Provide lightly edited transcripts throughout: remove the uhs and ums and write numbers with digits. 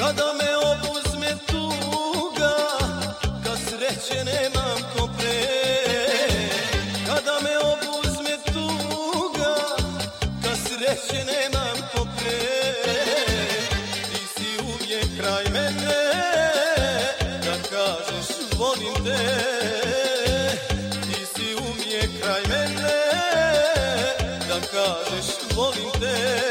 Kada me obuzme tuga, kad sreće nemam ko pre. Kada me obuzme tuga, kad sreće nemam ko pre. Ti si uvijek kraj mene, da kažeš volim te. Ti si uvijek kraj mene, da kažeš volim te.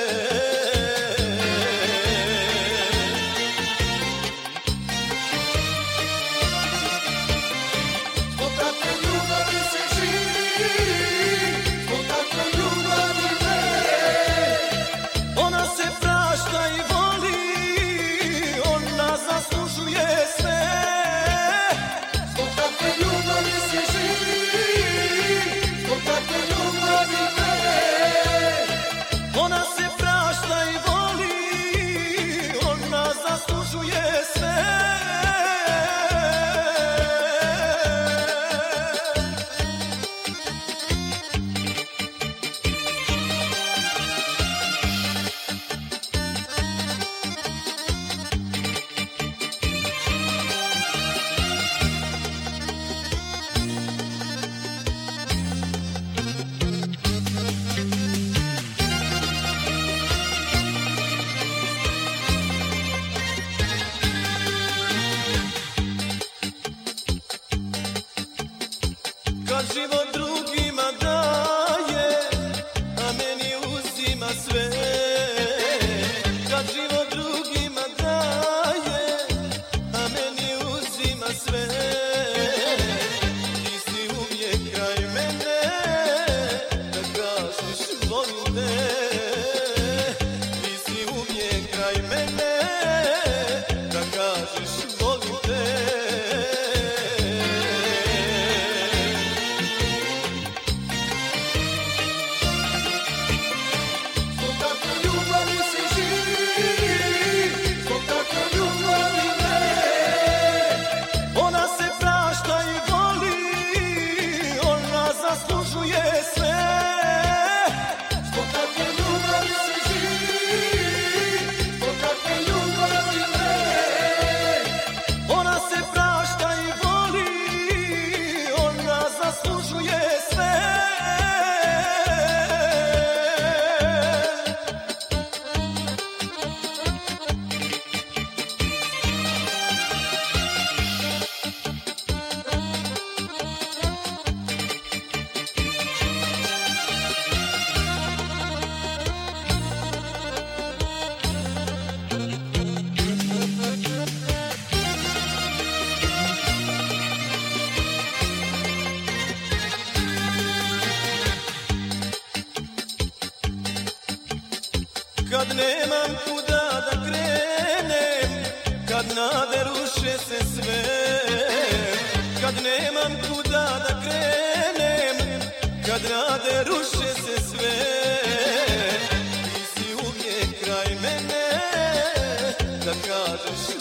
Kad život drugima daje, a meni uzima sve. Kad život drugima daje, a meni uzima sve. Ti si uvijek kraj mene, da kažeš volim te. Ti si uvijek kraj mene, da kažeš volim te. Kad nemam kuda da krenem, kad nade ruše se sve. Kad nemam kuda da krenem, kad nade ruše se sve. Ti si uvijek kraj mene, da kažeš